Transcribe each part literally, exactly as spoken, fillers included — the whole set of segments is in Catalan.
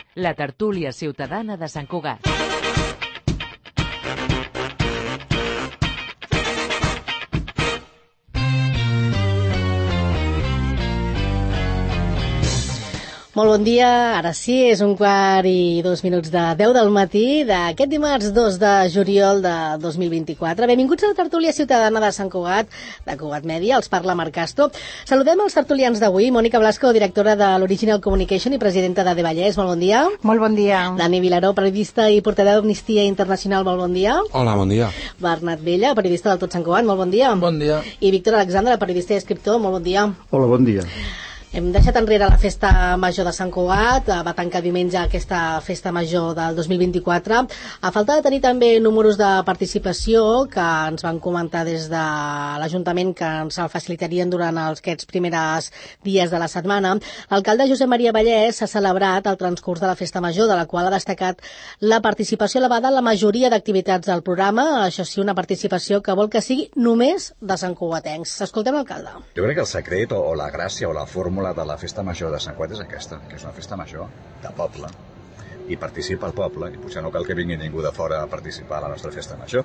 la tertúlia ciutadana de Sant Cugat. Molt bon dia, ara sí, és un quart i dos minuts de deu del matí d'aquest dimarts dos de juliol de dos mil vint-i-quatre. Benvinguts a la tertúlia ciutadana de Sant Cugat, de Cugat Mèdia, els parla Marc Castro. Saludem els tertulians d'avui, Mònica Blasco, directora de l'Original Communication i presidenta de Devallès, molt bon dia. Molt bon dia. Dani Vilaró, periodista i portaveu d'Amnistia Internacional, molt bon dia. Hola, bon dia. Bernat Vella, periodista del Tot Sant Cugat, molt bon dia. Bon dia. I Víctor Alexandre, periodista i escriptor, molt bon dia. Hola, bon dia. Hem deixat enrere la festa major de Sant Cugat, va tancar diumenge aquesta festa major del dos mil vint-i-quatre. A falta de tenir també números de participació, que ens van comentar des de l'Ajuntament que ens el facilitarien durant els, aquests primers dies de la setmana, l'alcalde Josep Maria Vallès ha celebrat el transcurs de la festa major, de la qual ha destacat la participació elevada en la majoria d'activitats del programa, això sí, una participació que vol que sigui només de Sant Cugatencs. Escoltem l'alcalde. Jo crec que el secret o, o la gràcia o la fórmula de la festa major de Sant Cugat és aquesta, que és una festa major de poble, i participa el poble, i potser no cal que vingui ningú de fora a participar a la nostra festa major.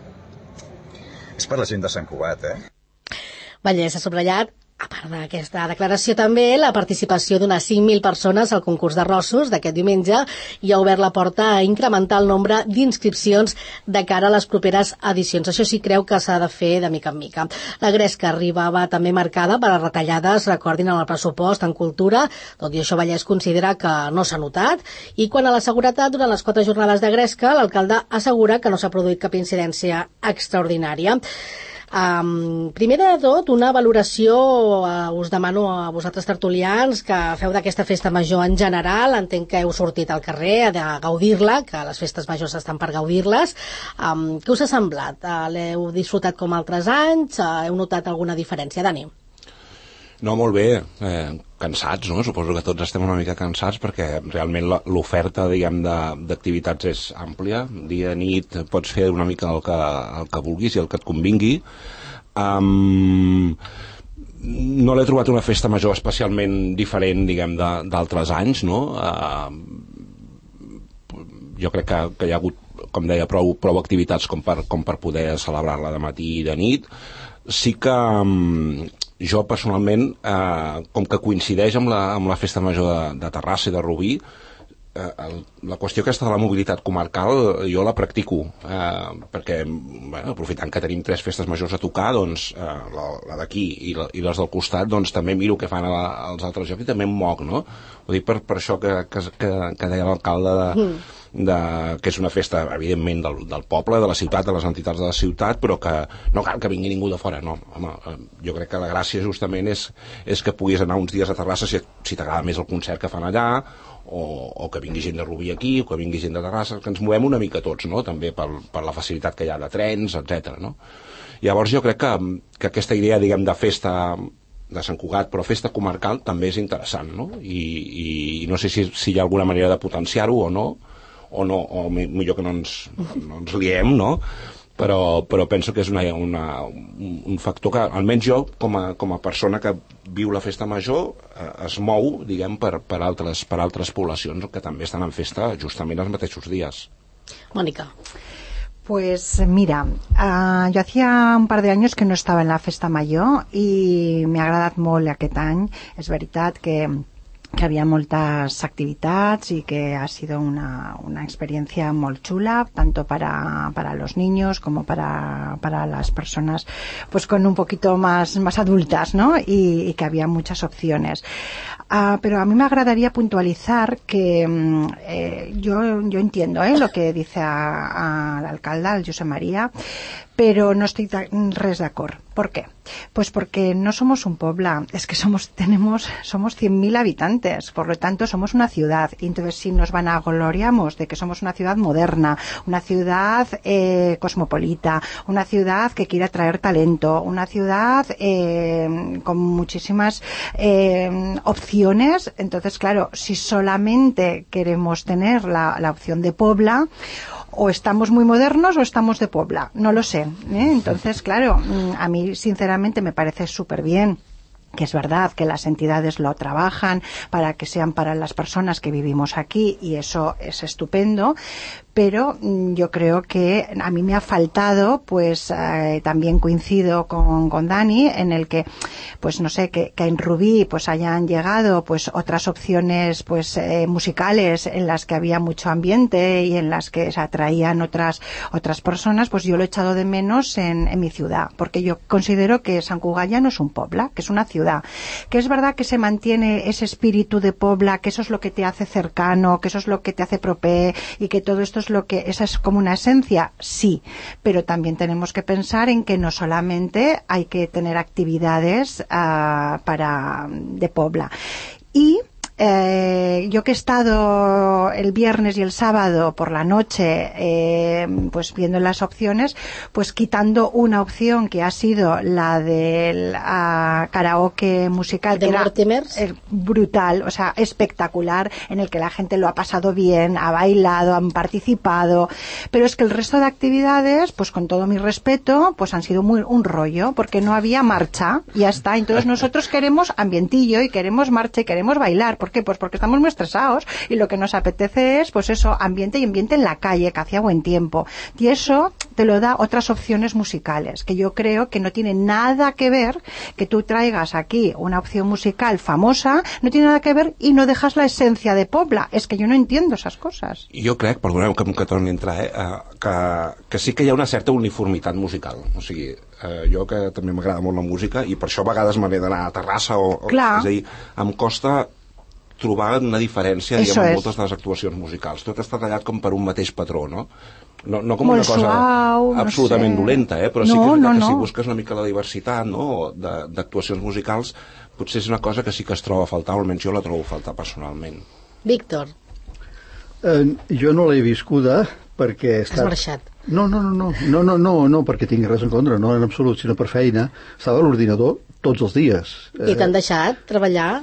És per la gent de Sant Cugat, eh? Vallès ha subratllat, a part d'aquesta declaració també, la participació d'unes cinc mil persones al concurs de rossos d'aquest diumenge i ha obert la porta a incrementar el nombre d'inscripcions de cara a les properes edicions. Això sí creu que s'ha de fer de mica en mica. La gresca arribava també marcada per les retallades, recordin, en el pressupost en cultura, tot i això Vallès considera que no s'ha notat, i quan a la seguretat, durant les quatre jornades de gresca, l'alcalde assegura que no s'ha produït cap incidència extraordinària. Um, primer de tot, una valoració, uh, us demano a vosaltres tertulians que feu d'aquesta festa major en general. Entenc que heu sortit al carrer a gaudir-la, que les festes majors estan per gaudir-les. Um, què us ha semblat? Uh, l'heu disfrutat com altres anys? Uh, heu notat alguna diferència, Dani? No, molt bé, eh, cansats, no? Suposo que tots estem una mica cansats perquè realment l'oferta, diguem, d'activitats és àmplia. Dia, nit, pots fer una mica el que, el que vulguis i el que et convingui. Um, no l'he trobat una festa major especialment diferent, diguem, d'altres anys, no? Uh, jo crec que, que hi ha hagut, com deia, prou, prou activitats com per, com per poder celebrar-la de matí i de nit. Sí que um, jo personalment, eh, com que coincideix amb la, amb la festa major de, de Terrassa i de Rubí, eh, el, la qüestió aquesta de la mobilitat comarcal jo la practico, eh, perquè, bueno, aprofitant que tenim tres festes majors a tocar, doncs eh, la, la d'aquí i, la, i les del costat, doncs també miro què fan a la, als altres llocs i també em moc, no? Ho dic per, per això que, que, que, que deia l'alcalde de... Mm. De, que és una festa, evidentment, del, del poble, de la ciutat, de les entitats de la ciutat, però que no cal que vingui ningú de fora, no. Home, jo crec que la gràcia justament és, és que puguis anar uns dies a Terrassa si, si t'agrada més el concert que fan allà, o, o que vingui gent de Rubí aquí, o que vingui gent de Terrassa, que ens movem una mica tots, no?, també per, per la facilitat que hi ha de trens, etcètera, no? Llavors jo crec que, que aquesta idea, diguem, de festa de Sant Cugat, però festa comarcal, també és interessant, no? I, i, i no sé si, si hi ha alguna manera de potenciar-ho o no, o no, o millor que no ens, no ens liem, no? Però, però penso que és una, una, un factor que, almenys jo, com a, com a persona que viu la festa major, eh, es mou, diguem, per, per, altres, per altres poblacions que també estan en festa justament els mateixos dies. Mònica. Pues mira, uh, yo hacía un par de años que no estaba en la festa major i m'ha agradat molt aquest any. És veritat que que había moltes actividades y que ha sido una, una experiencia muy chula, tanto para, para los niños como para, para las personas pues con un poquito más, más adultas, ¿no? Y, y que había muchas opciones. Uh, pero a mí me agradaría puntualizar que eh, yo, yo entiendo eh, lo que dice al alcalde, al Josep María, pero no estoy res d'acord. ¿Por qué? Pues porque no somos un pueblo, es que somos tenemos somos cien mil habitantes, por lo tanto somos una ciudad. Y entonces si nos vanagloriamos de que somos una ciudad moderna, una ciudad eh, cosmopolita, una ciudad que quiere atraer talento, una ciudad eh, con muchísimas eh, opciones, entonces claro, si solamente queremos tener la, la opción de Pobla, o estamos muy modernos o estamos de Pobla, no lo sé, ¿eh? Entonces, claro, a mí sinceramente me parece súper bien que es verdad que las entidades lo trabajan para que sean para las personas que vivimos aquí, y eso es estupendo, pero yo creo que a mí me ha faltado, pues eh, también coincido con, con Dani, en el que, pues no sé, que, que en Rubí pues hayan llegado pues otras opciones pues eh, musicales en las que había mucho ambiente y en las que se atraían otras otras personas, pues yo lo he echado de menos en, en mi ciudad, porque yo considero que Sant Cugat ya no es un pobla, que es una ciudad, que es verdad que se mantiene ese espíritu de pobla, que eso es lo que te hace cercano, que eso es lo que te hace propé, y que todo esto es lo que, esa es como una esencia, sí, pero también tenemos que pensar en que no solamente hay que tener actividades uh, para de pobla. Y Eh, yo que he estado el viernes y el sábado por la noche eh, pues viendo las opciones, pues quitando una opción que ha sido la del uh, karaoke musical, de que era eh, brutal, o sea, espectacular, en el que la gente lo ha pasado bien, ha bailado, han participado, pero es que el resto de actividades, pues con todo mi respeto, pues han sido muy un rollo, porque no había marcha, y ya está. Entonces nosotros queremos ambientillo y queremos marcha y queremos bailar. ¿Por qué? Pues porque estamos muy estresados y lo que nos apetece es, pues eso, ambiente y ambiente en la calle, que hacía buen tiempo. Y eso te lo da otras opciones musicales, que yo creo que no tiene nada que ver que tú traigas aquí una opción musical famosa, no tiene nada que ver, y no dejas la esencia de pobla. És que jo no entiendo esas coses. Jo crec, perdoneu que, que torni a entrar, eh, que, que sí que hi ha una certa uniformitat musical. O sigui, eh, jo que també m'agrada molt la música, i per això a vegades me n'he d'anar a Terrassa, o, o, és a dir, em costa trobar una diferència, diguem, en moltes de les actuacions musicals. Tot està tallat com per un mateix patró, no? No, no com molt una cosa suau, absolutament no sé. dolenta, eh? Però no, sí que és veritat no, que no. si busques una mica la diversitat, no?, d'actuacions musicals, potser és una cosa que sí que es troba a faltar, almenys jo la trobo a faltar personalment. Víctor. Eh, jo no l'he viscuda perquè... Has estat... marxat. No, no, no, no, no, no, no, no perquè tingui res en contra, no en absolut, sinó per feina. Estava a l'ordinador tots els dies. I t'han deixat treballar?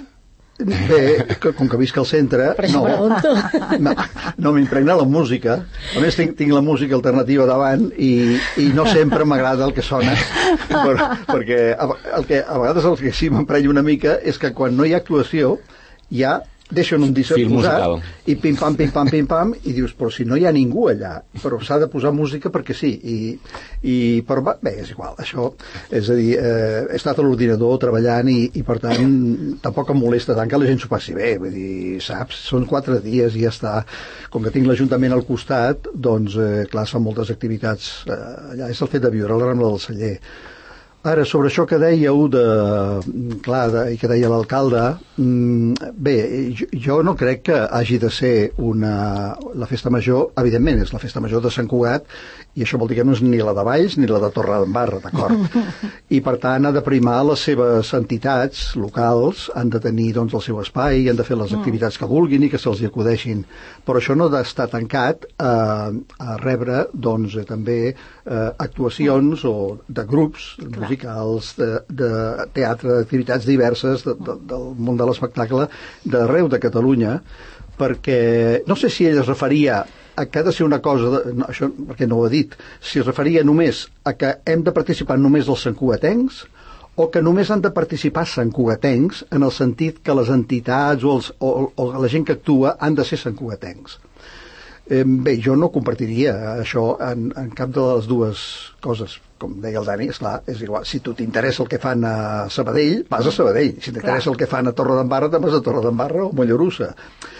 Bé, com que visc al centre, per això no, pregunto. no, no m'impregna la música. A més, tinc, tinc la música alternativa davant i, i no sempre m'agrada el que sona, per, perquè el que, a vegades el que sí m'emprenya una mica és que quan no hi ha actuació ja deixen un disc posat i pim-pam, pim-pam, pim-pam, i dius, però si no hi ha ningú allà, però s'ha de posar música perquè sí, i, i però bé, és igual, això, és a dir, eh, he estat a l'ordinador treballant i, i per tant tampoc em molesta tant que la gent s'ho passi bé, vull dir, saps, són quatre dies i ja està. Com que tinc l'Ajuntament al costat, doncs, eh, clar, es fan moltes activitats eh, allà, és el fet de viure a la Rambla del Celler. Ara, sobre això que dèieu de, clar, de, i que deia l'alcalde, bé, jo, jo no crec que hagi de ser una... La festa major, evidentment, és la festa major de Sant Cugat, i això vol dir que no és ni la de Valls ni la de Torredembarra, d'acord? I per tant ha de primar les seves entitats locals, han de tenir doncs el seu espai, han de fer les activitats que vulguin i que se'ls acudeixin, però això no ha d'estar tancat a, a rebre doncs també eh, actuacions o de grups musicals, de, de teatre, d'activitats diverses de, de, del món de l'espectacle d'arreu de Catalunya, perquè no sé si ell es referia a que ha de ser una cosa, de, no, això perquè no ho ha dit, si es referia només a que hem de participar només els santcugatencs o que només han de participar santcugatencs en el sentit que les entitats o, els, o, o la gent que actua han de ser santcugatencs. Eh, bé, jo no compartiria això en, en cap de les dues coses. Com deia el Dani, esclar, és igual. Si tu t'interessa el que fan a Sabadell, vas a Sabadell. Si t'interessa el que fan a Torredembarra, te'n vas a Torredembarra o Mollerussa.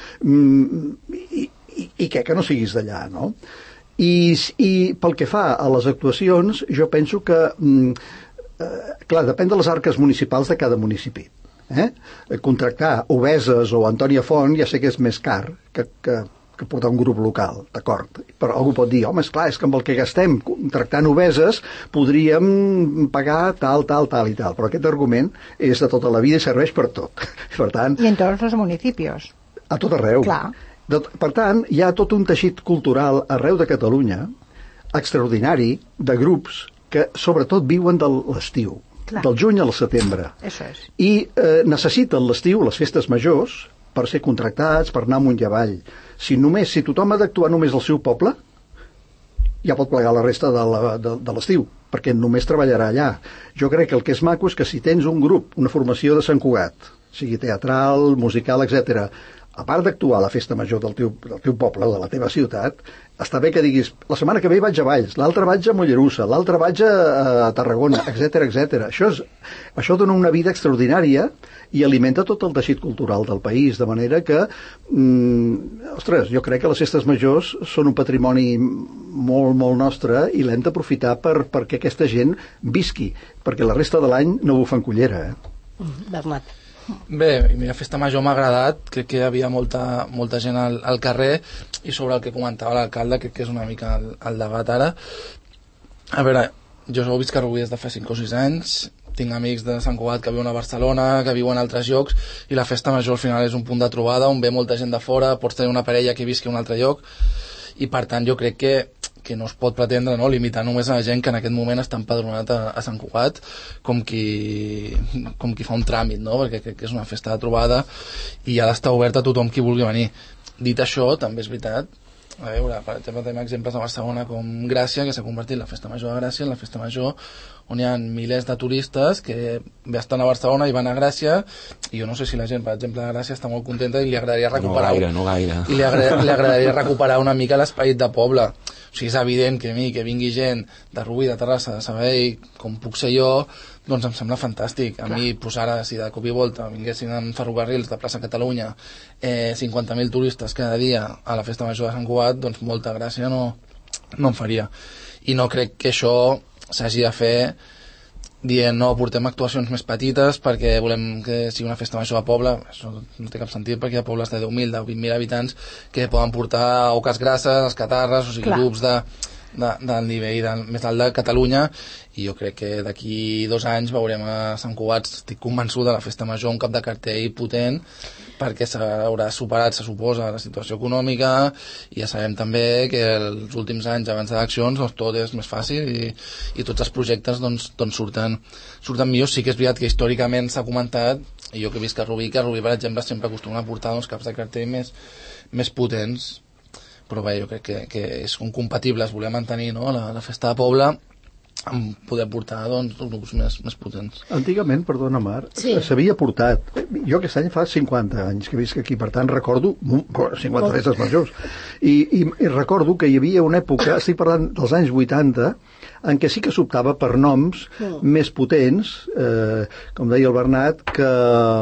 Mm, i, i, i què, que no siguis d'allà, no? I, I pel que fa a les actuacions, jo penso que, mm, eh, clar, depèn de les arques municipals de cada municipi. Eh? Contractar Obeses o Antònia Font ja sé que és més car que, que, que portar un grup local, d'acord? Però algú pot dir, home, esclar, és que amb el que gastem contractant Obeses podríem pagar tal, tal, tal i tal. Però aquest argument és de tota la vida i serveix per tot. Per tant, I en tots els municipis. A tot arreu. Clar. De, per tant, hi ha tot un teixit cultural arreu de Catalunya extraordinari de grups que sobretot viuen de l'estiu, del juny al setembre. Això és. I eh, necessiten l'estiu, les festes majors, per ser contractats, per anar amunt i avall. Si només, si tothom ha d'actuar només al seu poble, ja pot plegar la resta de l'estiu. perquè només treballarà allà. Jo crec que el que és maco és que si tens un grup, una formació de Sant Cugat, sigui teatral, musical, etcètera, a part d'actuar a la festa major del teu, del teu poble, de la teva ciutat, està bé que diguis, la setmana que ve vaig a Valls, l'altra vaig a Mollerussa, l'altra vaig a, a Tarragona, etcètera, etcètera. Això, és, això dona una vida extraordinària i alimenta tot el teixit cultural del país, de manera que, mm, ostres, jo crec que les festes majors són un patrimoni molt, molt nostre i l'hem d'aprofitar per, perquè aquesta gent visqui, perquè la resta de l'any no bufen cullera. Eh? Bernat. Bé, la festa major m'ha agradat, crec que hi havia molta, molta gent al, al carrer, i sobre el que comentava l'alcalde, crec que és una mica el, el debat ara. A veure, jo heu vist que Rubí des de fa cinc o sis anys, tinc amics de Sant Cugat que viuen a Barcelona, que viuen a altres llocs, i la festa major al final és un punt de trobada on ve molta gent de fora, pots tenir una parella que visqui a un altre lloc, i per tant jo crec que que no es pot pretendre, no?, limitar només a la gent que en aquest moment està empadronat a, a Sant Cugat com qui, com qui fa un tràmit, no?, perquè crec que és una festa de trobada i ha d'estar oberta a tothom qui vulgui venir. Dit això, també és veritat, a veure, per exemple, tenim exemples a Barcelona com Gràcia, que s'ha convertit la festa major de Gràcia en la festa major on hi ha milers de turistes que bé estan a Barcelona i van a Gràcia, i jo no sé si la gent, per exemple, de Gràcia està molt contenta i li agradaria recuperar... No gaire, no gaire. I li agradaria, li agradaria recuperar una mica l'esperit de poble. O sigui, és evident que a mi, que vingui gent de Rubí, de Terrassa, de Sabadell, com puc ser jo, doncs em sembla fantàstic. A Clar. mi, pues ara, si de cop i volta vinguessin en ferrocarrils de plaça Catalunya eh, cinquanta mil turistes cada dia a la festa major de Sant Cugat, doncs molta gràcia no, no em faria. I no crec que això s'hagi de fer dient no, portem actuacions més petites perquè volem que sigui una festa major de poble. Això no té cap sentit perquè hi ha pobles de deu mil, de vint mil habitants que poden portar oques grasses, escatarres, o sigui, Clar. grups de, de, del nivell del, més alt de Catalunya, i jo crec que d'aquí dos anys veurem a Sant Cugat, estic convençuda, la festa major, un cap de cartell potent, perquè s'haurà superat, se suposa, la situació econòmica, i ja sabem també que els últims anys abans d'eleccions doncs, tot és més fàcil i, i tots els projectes doncs, doncs surten, surten millors. Sí que és veritat que històricament s'ha comentat, i jo que he vist que Rubí, que Rubí, per exemple, sempre acostuma a portar uns caps de cartell més, més potents, però bé, jo crec que, que és incompatible, es volia mantenir, no?, la, la festa de poble amb poder portar doncs, grups més, més potents. Antigament, perdona Mar, sí. s'havia portat. Jo aquest any fa cinquanta anys que visc aquí, per tant recordo cinquanta festes majors, I, i, i recordo que hi havia una època, estic parlant dels anys vuitanta, en què sí que s'optava per noms mm. més potents, eh, com deia el Bernat, que,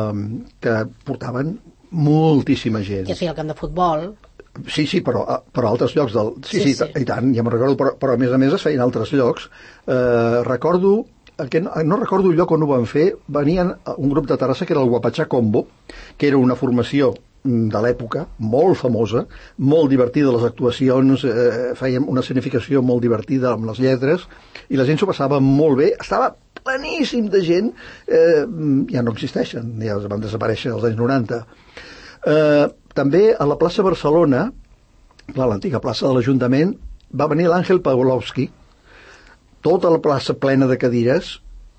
que portaven moltíssima gent. Que feia el camp de futbol. Sí, sí, però, però a altres llocs del... Sí, sí, sí, sí. I tant, ja me'n recordo, però, però a més a més es feien altres llocs. Eh, recordo, que no, no recordo el lloc on ho van fer, venien un grup de Terrassa que era el Guapatxà Combo, que era una formació de l'època, molt famosa, molt divertida, les actuacions, eh, fèiem una escenificació molt divertida amb les lletres, i la gent s'ho passava molt bé, estava pleníssim de gent, eh, ja no existeixen, ja van desaparèixer als anys noranta. Eh, també a la plaça Barcelona, clar, l'antiga plaça de l'Ajuntament, va venir l'Àngel Pavlovsky, tota la plaça plena de cadires,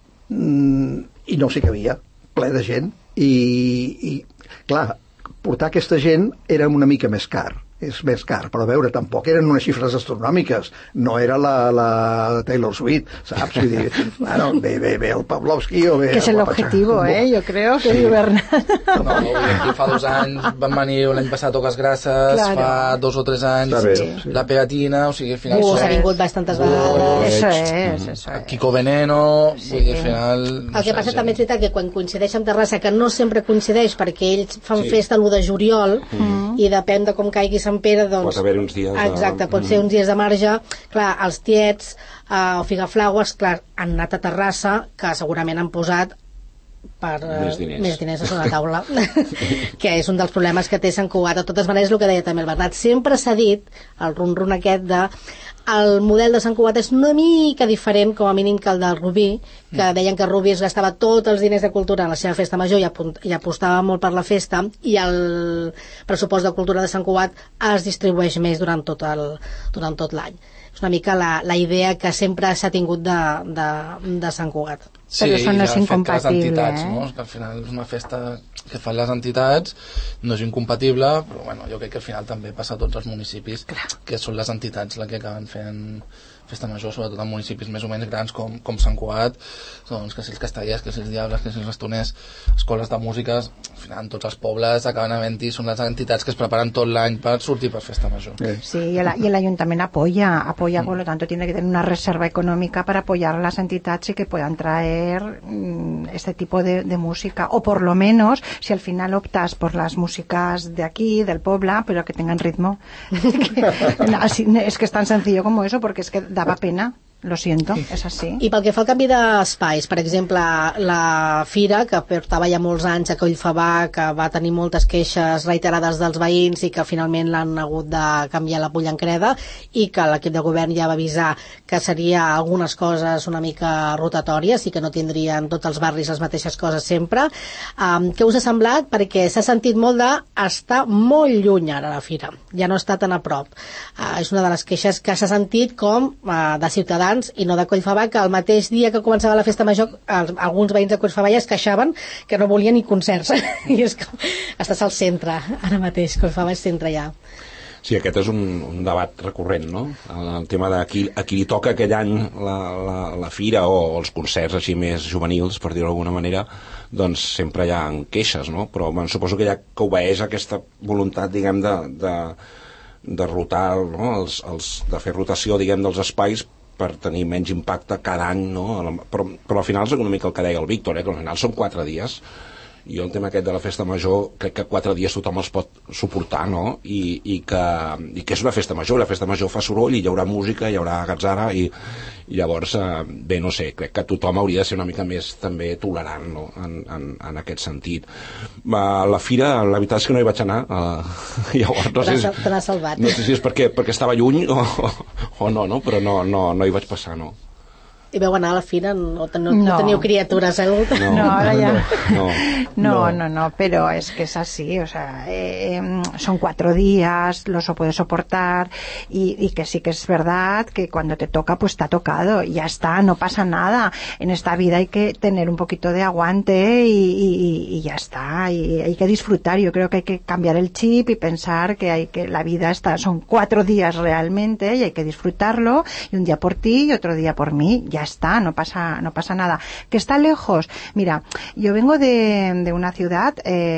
mmm, i no s'hi cabia, ple de gent, i, i clar, portar aquesta gent era una mica més car, és més car, però a veure, tampoc eren unes xifres astronòmiques, no era la, la Taylor Swift, saps? Vull dir, bueno, ve, ve, ve el Pavlovsky o ve... Que es el objetivo, ¿eh? Yo creo que sí. Bernat. No, aquí fa dos anys van venir l'any passat Oques Grasses, claro. Fa dos o tres anys bé, sí. Sí. La Pegatina, o sigui, al final... Uh, s'ha vingut bastantes vegades. Eso es, eso es. Kiko Veneno, sí. Vull dir, al final... No el que sé, passa sí. també és veritat que quan coincideix amb Terrassa, que no sempre coincideix perquè ells fan sí. festa l'u de juliol, mm. i depèn de com caigui Sant Pere, doncs... Pot haver uns dies de... Exacte, pot ser uns dies de marge. Clar, els tiets uh, o Figaflaues, clar, han anat a Terrassa, que segurament han posat per uh, més diners, més diners a sobre la taula, que és un dels problemes que té Sant Cugat. De totes maneres, el que deia també el Bernat, sempre s'ha dit, el rum-rum aquest de el model de Sant Cugat és una mica diferent, com a mínim, que el del Rubí, que deien que Rubí es gastava tots els diners de cultura en la seva festa major i, i apostava molt per la festa, i el pressupost de cultura de Sant Cugat es distribueix més durant tot el, durant tot l'any. És una mica la, la idea que sempre s'ha tingut de, de, de Sant Cugat. Sí, però això no és incompatible, entitats, eh? No? Que al final és una festa que fan les entitats, no és incompatible, però bueno, jo crec que al final també passa a tots els municipis, clar, que són les entitats les que acaben fent, festa major, sobretot en municipis més o menys grans com, com Sant Cugat, doncs que si els castellers, que si els diables, que si els bastoners, escoles de música, al final en tots els pobles acaben havent-hi, són les entitats que es preparen tot l'any per sortir per festa major. Sí, y el, y el ayuntamiento apoya, apoya, por lo tanto tiene que tener una reserva económica para apoyar a las entidades y que puedan traer mmm, este tipo de, de música, o por lo menos, si al final optas por las músicas de aquí, del pueblo, pero que tengan ritmo. No, así, es que es tan sencillo como eso, porque es que daba pena. Lo siento, és així. I pel que fa al canvi d'espais, per exemple, la Fira, que portava ja molts anys a Collfabà, que va tenir moltes queixes reiterades dels veïns i que finalment l'han hagut de canviar la Pollancreda, i que l'equip de govern ja va avisar que seria algunes coses una mica rotatòries i que no tindrien tots els barris les mateixes coses sempre. Um, què us ha semblat? Perquè s'ha sentit molt d'estar molt lluny ara la Fira, ja no està tan a prop. Uh, és una de les queixes que s'ha sentit com uh, de Ciutadans i no de Collfabà, que el mateix dia que començava la festa major els, alguns veïns de Collfabà ja es queixaven que no volien ni concerts i és que estàs al centre ara mateix, Collfabà és centre ja. Sí, aquest és un, un debat recurrent, no? El tema de a qui, a qui li toca aquell any la, la, la fira o els concerts així més juvenils, per dir-ho d'alguna manera, doncs sempre hi ha queixes, no? Però bueno, suposo que ja que obeeix aquesta voluntat, diguem, de, de, de rotar, no? els, els, de fer rotació, diguem, dels espais per tenir menys impacte cada any, no? Però, però al final és una mica el que deia el Víctor, eh? Que al final són quatre dies. Jo el tema aquest de la festa major crec que quatre dies tothom els pot suportar, no? I, i, que, i que és una festa major, la festa major fa soroll i hi haurà música, hi haurà gatzara i, i llavors, eh, bé, no sé, crec que tothom hauria de ser una mica més també tolerant, no? en, en, en aquest sentit. A la fira, la veritat és que no hi vaig anar, eh, llavors no sé, si, te l'has salvat. No sé si és perquè, perquè estava lluny o, o no, no, però no, no, no hi vaig passar, no. I veu anar a la fira, no, no, no teniu criatures, eh? No, no, ahora ya. No, no, no, no, pero es que es así, o sea, eh, son cuatro días, los puedes soportar y, y que sí que es verdad que cuando te toca, pues te ha tocado, y ya está, no pasa nada. En esta vida hay que tener un poquito de aguante y, y, y ya está, y hay que disfrutar. Yo creo que hay que cambiar el chip y pensar que hay que la vida está, son cuatro días realmente y hay que disfrutarlo, y un día por ti y otro día por mí, ya está, no pasa, no pasa nada. ¿Que está lejos? Mira, yo vengo de, de una ciudad,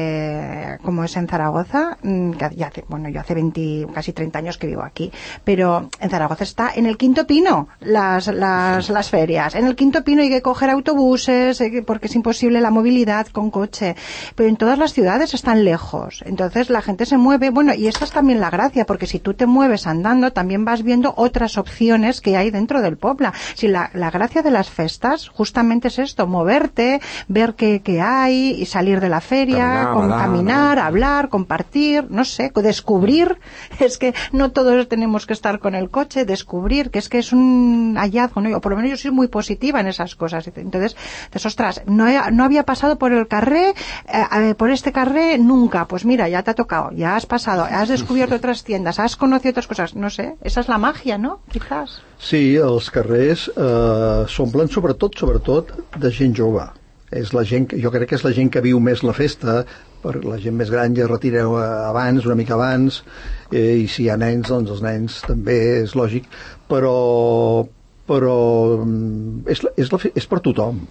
eh, como es en Zaragoza, que ya hace, bueno, yo hace veinte, casi treinta años que vivo aquí, pero en Zaragoza está en el Quinto Pino las, las, las ferias. En el Quinto Pino hay que coger autobuses, eh, porque es imposible la movilidad con coche. Pero en todas las ciudades están lejos. Entonces la gente se mueve, bueno, y esta es también la gracia, porque si tú te mueves andando, también vas viendo otras opciones que hay dentro del pueblo. Si la, la gracia de las festas justamente es esto, moverte, ver qué, qué hay y salir de la feria, caminar, con, hablar, caminar ¿no? hablar, compartir, no sé, descubrir. Es que no todos tenemos que estar con el coche, descubrir, que es que es un hallazgo, ¿no? O por lo menos yo soy muy positiva en esas cosas. Entonces, pues, ostras, no, he, no había pasado por el carré, eh, por este carré nunca. Pues mira, ya te ha tocado, ya has pasado, has descubierto otras tiendas, has conocido otras cosas, no sé, esa es la magia, ¿no? Quizás. Sí, els carrers eh, s'omplen sobretot, sobretot de gent jove. És la gent, jo crec que és la gent que viu més la festa, per la gent més gran ja es retira abans, una mica abans, eh, i si hi ha nens, doncs els nens també és lògic, però, però és, és, la, és per tothom.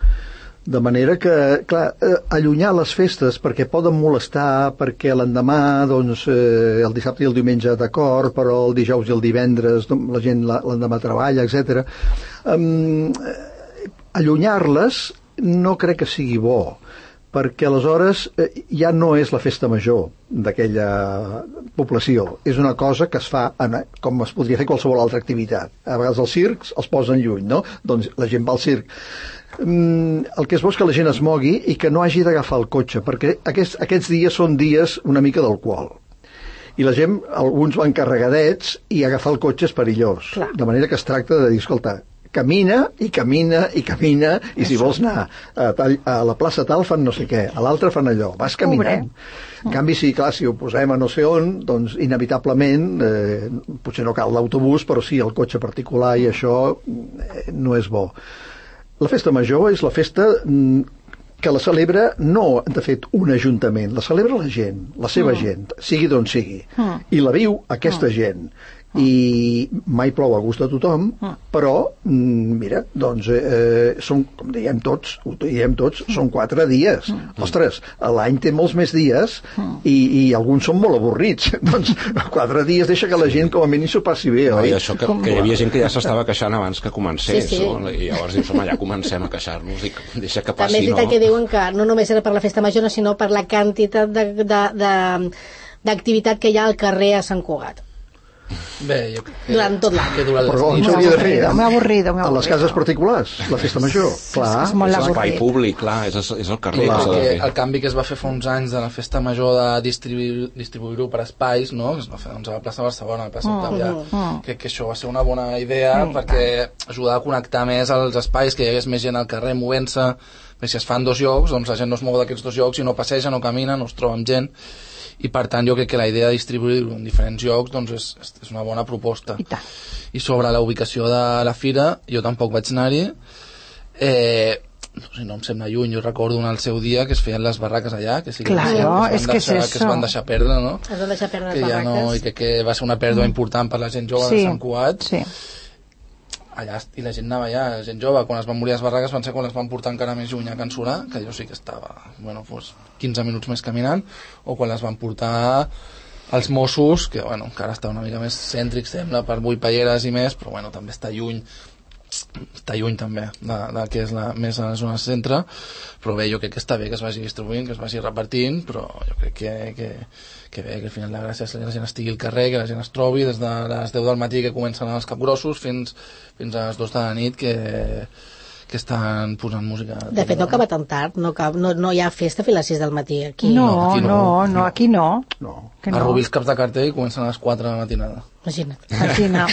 De manera que, clar, allunyar les festes perquè poden molestar, perquè l'endemà, doncs, eh, el dissabte i el diumenge d'acord, però el dijous i el divendres la gent l'endemà treballa, etcètera. Um, allunyar-les no crec que sigui bo, perquè aleshores eh, ja no és la festa major d'aquella població. És una cosa que es fa en, com es podria fer qualsevol altra activitat. A vegades els circs els posen lluny, no? Doncs la gent va al circ. Mm, el que és bo és que la gent es mogui i que no hagi d'agafar el cotxe, perquè aquests, aquests dies són dies una mica d'alcohol. I la gent, alguns van carregadets i agafar el cotxe és perillós. Clar. De manera que es tracta de dir, escolta, camina i camina i camina i si vols anar a, tal, a la plaça tal fan no sé què, a l'altra fan allò, vas caminant. En canvi, si, clar, si ho posem a no sé on, doncs inevitablement eh, potser no cal l'autobús, però sí el cotxe particular, i això eh, no és bo. La festa major és la festa que la celebra no, de fet, un ajuntament, la celebra la gent, la seva mm. gent, sigui d'on sigui, mm. i la viu aquesta mm. gent, i mai plou a gust de tothom, però mira, doncs eh, són, com diem tots, ho diem tots, són quatre dies. Ostres, l'any té molts més dies i, i alguns són molt avorrits. Doncs quatre dies deixa que la gent com a mínim s'ho passi bé, no, oi? I això que, que hi havia gent que ja s'estava queixant abans que comencés, Sí, sí. no? I llavors dius, home, ja comencem a queixar-nos i deixa que També passi, és veritat no? que diuen que no només era per la festa major, sinó per la quantitat de, de, de, d'activitat que hi ha al carrer a Sant Cugat. Bé, jo crec que... Durant tot l'any. Que durant Però on les nits... s'hauria de fer? Muy aburrido, muy A les aburrido. cases particulars, la festa major, clar. és molt És l'espai avorrit. públic, clar, és, és el carrer Clar. que s'ha de Perquè fer. el canvi que es va fer fa uns anys de la festa major de distribuir- distribuir-ho per espais, no? Que es va fer doncs, a la plaça de Barcelona, a la plaça Octavià. mm. Crec que això va ser una bona idea perquè ajudava a connectar més els espais, que hi hagués més gent al carrer movent-se. Perquè si es fan dos llocs, doncs la gent no es mou d'aquests dos llocs i no passeja, no camina, no es troba amb gent. I per tant jo crec que la idea de distribuir-ho en diferents llocs doncs és, és una bona proposta. I tant. I sobre la ubicació de la fira, jo tampoc vaig anar-hi. Eh, no, sé, no em sembla lluny, jo recordo un al seu dia que es feien les barraques allà, que sí que, Claro, es van es que es deixar, que es eso. van deixar perdre, no? Es van deixar perdre les Que ja no, barraques. i que, que va ser una pèrdua important per la gent jove Sí, de Sant Cugat. sí. Allà, i la gent anava allà, la gent jove, quan es van morir les barraques van ser quan les van portar encara més lluny a Can Sorà, que jo sí que estava, bueno, pues, quinze minuts més caminant, o quan les van portar els Mossos, que bueno, encara està una mica més cèntric, sembla, per Boipalleres i més, però bueno, també està lluny, està lluny també de, de que és la, més a la zona centre, però bé, jo crec que està bé que es vagi distribuint, que es vagi repartint, però jo crec que, que, que bé, que al final la gràcia és que la gent estigui al carrer, que la gent es trobi des de les deu del matí que comencen els capgrossos fins, fins a les dos de la nit que, que estan posant música. De fet, no acaba tan tard, no, cap, no, no hi ha festa fins a les sis del matí aquí. No, aquí no, no. no, aquí no. No. Que A no. Rubí els caps de cartell comencen a les quatre de la matinada. Imagina't. Aquí no.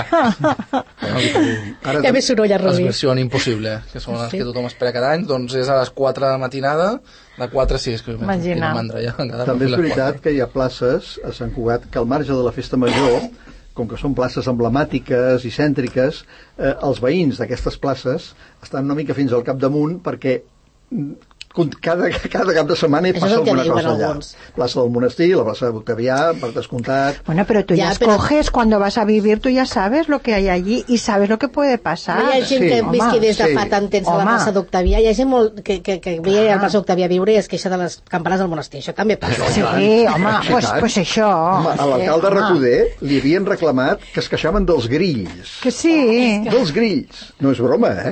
Ara, Que més soroll a Les Rubí. versions impossible, que són les Sí. que tothom espera cada any, doncs és a les quatre de la matinada, de quatre a sis, que Imagina. quina mandra ja. Cada també és les veritat quatre. que hi ha places a Sant Cugat que al marge de la festa major, com que són places emblemàtiques i cèntriques, eh, els veïns d'aquestes places estan una mica fins al capdamunt perquè mm, cada, cada cap de setmana hi Això és passa el que alguna diuen cosa allà. alguns. Plaça del Monestir, la plaça d'Octavià, per descomptat. Bueno, pero tú ya, Ya, pero- escoges, cuando vas a vivir, tú ya sabes lo que hay allí y sabes lo que puede pasar. No hi ha gent Sí, que home, visqui des de sí. fa tant temps a la Home. plaça d'Octavià. Hi ha gent molt que, que, que veia al plaça d'Octavià viure i es queixa de les campanes del monestir. Això també passa. Sí, home, pues, tant. pues això. Home, a l'alcalde Home. Recoder li havien reclamat que es queixaven dels grills. Que sí. Dels grills. No és broma, eh?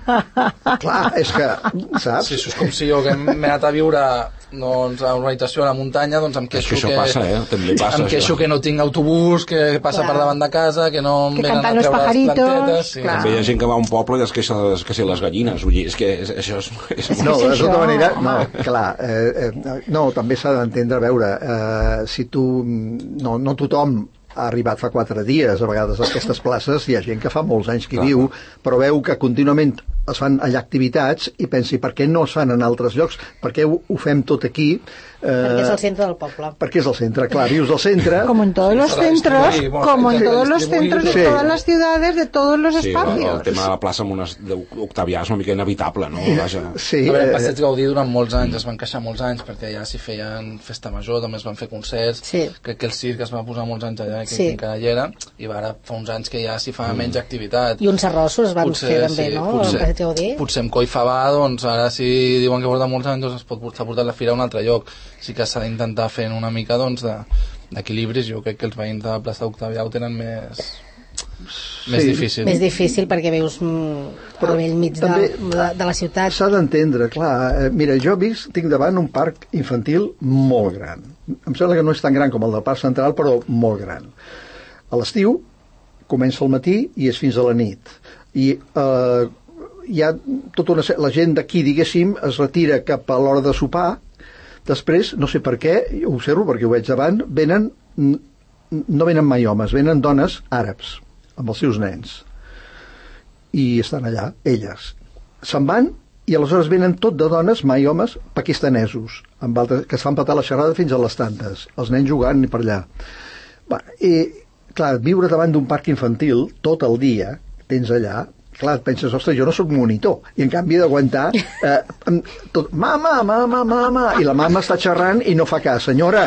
Clar, és que, saps? Sí, això és com si jo que m'he anat a viure doncs, a una habitació a la muntanya, doncs em queixo És que això passa, eh? També passa, em queixo això. que no tinc autobús, que passa Clar. per davant de casa, que no em Que venen a cantan los treure les pajaritos, plantetes. Sí. clar. També hi ha gent que va a un poble i es queixa de les, que si les gallines, vull dir, és que és, això és... és No, és de tota això, manera, home. no, clar, eh, eh, no, també s'ha d'entendre, a veure, eh, si tu, no, no tothom ha arribat fa quatre dies, a vegades a aquestes places hi ha gent que fa molts anys que hi viu, però veu que contínuament es fan allà activitats i pensi, per què no es fan en altres llocs? Per què ho, ho fem tot aquí? Eh, Perquè és el centre del poble. perquè és el centre, clar, vius al centre... Como en todos los Para centros, distribuir, bueno, como en hay que todos los distribuir. centros de Sí. todas las ciudades, de todos los Sí, el, espacios. el tema de la plaça Mones- d'Octavià és una mica inevitable, no? Vaja. Sí, A veure, el eh, Passeig Gaudí durant molts anys, es van queixar molts anys, perquè ja s'hi feien festa major, també es van fer concerts, Sí. crec que el circ es va posar molts anys allà, que Sí. encara hi era, i va, ara fa uns anys que ja s'hi fa menys activitat. I uns arrossos es van fer també, no? Potser, El Passeig Gaudí. potser amb Coi Fabà, doncs ara si diuen que porta molts anys, doncs es pot portar, portar la fira a un altre lloc. Sí que s'ha d'intentar fer una mica doncs, de, d'equilibris. Jo crec que els veïns de la plaça d'Octavià ho tenen més, més Sí. difícil. Més difícil perquè vius mm, Però al vell mig de, també de, de la ciutat. S'ha d'entendre, clar. Eh, mira, jo visc, tinc davant un parc infantil molt gran. Em sembla que no és tan gran com el del Parc Central, però molt gran. A l'estiu comença al matí i és fins a la nit. I eh, hi ha tota una... La gent d'aquí, diguéssim, es retira cap a l'hora de sopar. Després, no sé per què, ho observo perquè ho veig davant, venen... no venen mai homes, venen dones àrabs amb els seus nens i estan allà, elles se'n van i aleshores venen tot de dones, mai homes, pakistanesos amb altres, que es fan petar la xerrada fins a les tantes, els nens jugant per allà. Va, i clar, viure davant d'un parc infantil tot el dia, tens allà, clar, penses, ostres, jo no sóc monitor, i en canvi he d'aguantar eh, tot, mama, mama, mama, i la mama està xerrant i no fa cas, senyora.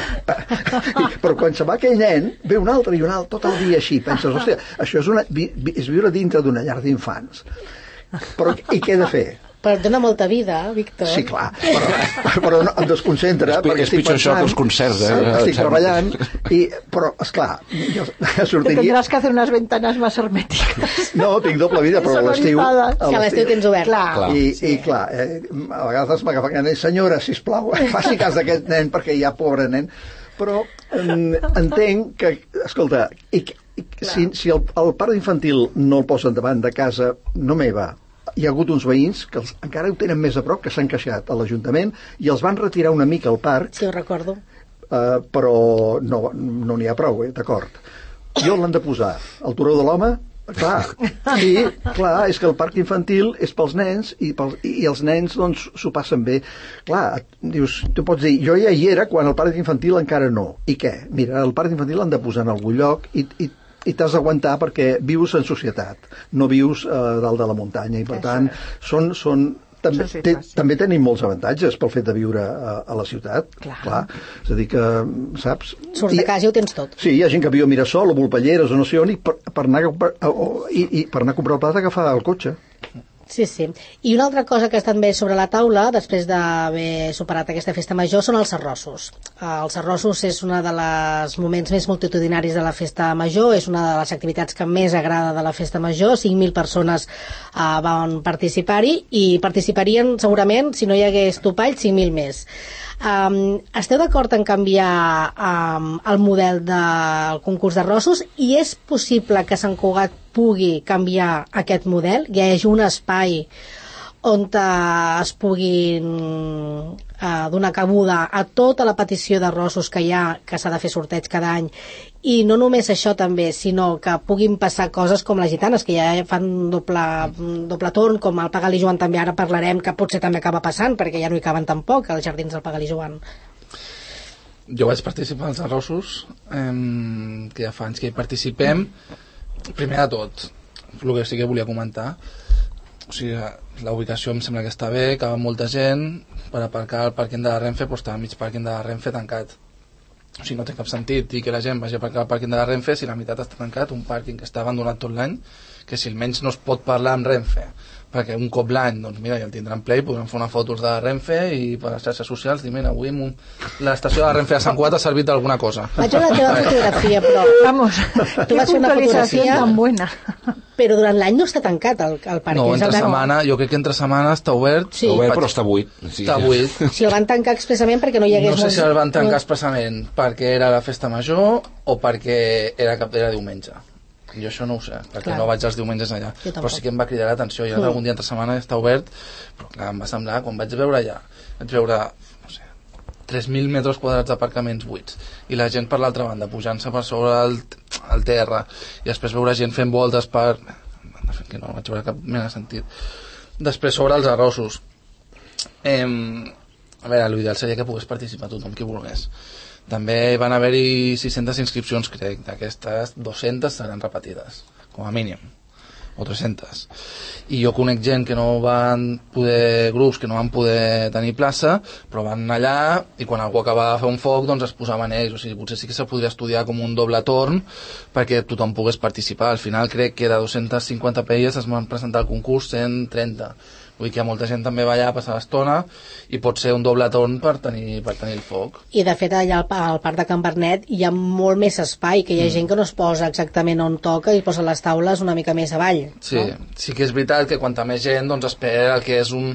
Però quan se va aquell nen, ve un altre i un altre, tot el dia així, penses, ostres, això és, una, és viure dintre d'una llar d'infants. Però i què he de fer? Però et dona molta vida, Víctor. Sí, clar, però, però no, em desconcentra. És, perquè és pitjor això que els concerts. Eh? Estic treballant, i, però, esclar, jo sortiria... Tendràs que fer unes ventanes més hermètiques. No, tinc doble vida, però a l'estiu... Que a l'estiu tens obert. Clar. clar. I, I, clar, eh, a vegades m'agafa que nen, senyora, sisplau, faci cas d'aquest nen, perquè hi ha pobre nen. Però en, entenc que, escolta, i, i, si, si el, el parc infantil no el posen davant de casa, no meva, hi ha hagut uns veïns que els, encara ho tenen més a prop, que s'han queixat a l'Ajuntament i els van retirar una mica al parc. Sí, ho recordo. Uh, però no no n'hi ha prou, eh? D'acord. I on l'han de posar? Al Turó de l'Home? Clar, sí, clar, és que el parc infantil és pels nens i, pels, i els nens doncs s'ho passen bé. Clar, dius, tu pots dir, jo ja hi era quan el parc infantil encara no. I què? Mira, el parc infantil l'han de posar en algun lloc i, i i t'has d'aguantar perquè vius en societat, no vius eh, dalt de la muntanya, i per Això tant són, són, també, Això sí té, fàcil. també tenim molts avantatges pel fet de viure a, a la ciutat. Clar. Clar. És a dir que, saps... Surts de casa i ho tens tot. Sí, hi ha gent que viu a Mirasol o Volpelleres o no sé on, i per, per, anar, a comprar- o, i, i per anar a comprar el plat agafar el cotxe. Sí, sí. I una altra cosa que està també sobre la taula, després d'haver superat aquesta festa major, són els arrossos. Els arrossos és un dels moments més multitudinaris de la festa major, és una de les activitats que més agrada de la festa major, cinc mil persones uh, van participar-hi, i participarien segurament, si no hi hagués topall, cinc mil més. Um, esteu d'acord en canviar um, el model del concurs d'arrossos, i és possible que Sant Cugat pugui canviar aquest model, hi hagi un espai on es puguin uh, donar cabuda a tota la petició d'arrossos que hi ha, que s'ha de fer sorteig cada any, i no només això també, sinó que puguin passar coses com les gitanes, que ja fan doble, doble torn, com el Pagal i Joan també ara parlarem, que potser també acaba passant, perquè ja no hi caben tampoc als jardins del Pagal i Joan. Jo vaig participar als arrossos, eh, que ja fa anys que hi participem. Primer de tot, el que sí que volia comentar, o sigui, la ubicació em sembla que està bé, que va molta gent per aparcar al pàrquing de la Renfe, però està al mig pàrquing de la Renfe tancat. O sigui, no té cap sentit dir que la gent vagi a aparcar al pàrquing de la Renfe si la meitat està tancat, un pàrquing que està abandonat tot l'any, que si almenys no es pot parlar amb Renfe, perquè un cop l'any, doncs mira, ja el tindran ple i podran fer una fotos de la Renfe i per les xarxes socials dir, mira, avui un... l'estació de la Renfe a Sant Cugat ha servit d'alguna cosa. Vaig veure la teva fotografia, però... Vamos, Tu vas fer una fotografia, tan buena. però durant l'any no està tancat el, el parc. No, és el entre de- setmana, jo crec que entre setmana està obert. Sí. Està obert, però està buit. Sí. Està buit. Si el van tancar expressament perquè no hi hagués... No sé molts- si el van tancar expressament perquè era la festa major o perquè era, cap- era diumenge. Jo això no ho sé, perquè Clar. no vaig els diumenges allà. Jo tampoc. Però sí que em va cridar l'atenció. Jo Mm. algun dia entre setmana està obert, però clar, em va semblar, quan vaig veure allà, vaig veure, no sé, tres mil metres quadrats d'aparcaments buits, i la gent per l'altra banda pujant-se per sobre el, el terra, i després veure gent fent voltes per... De fet, que no vaig veure cap mena de sentit. Després sobre els arrossos. Eh, a veure, l'ideal seria que pogués participar tothom qui volgués. També van haver-hi sis-centes inscripcions, crec. D'aquestes, dos-centes seran repetides, com a mínim, o tres-centes. I jo conec gent que no van poder, grups que no van poder tenir plaça, però van anar allà i quan algú acabava de fer un foc, doncs es posaven ells. O sigui, potser sí que se podria estudiar com un doble torn perquè tothom pogués participar. Al final crec que de dos-centes cinquanta paelles es van presentar al concurs cent trenta. Vull dir que molta gent també va allà a passar l'estona i pot ser un doble torn per tenir, per tenir el foc. I de fet allà al, pa- al parc de Can Bernet hi ha molt més espai, que hi ha Mm. gent que no es posa exactament on toca i posa les taules una mica més avall. Sí, no? sí que és veritat que quanta més gent doncs espera el que és un...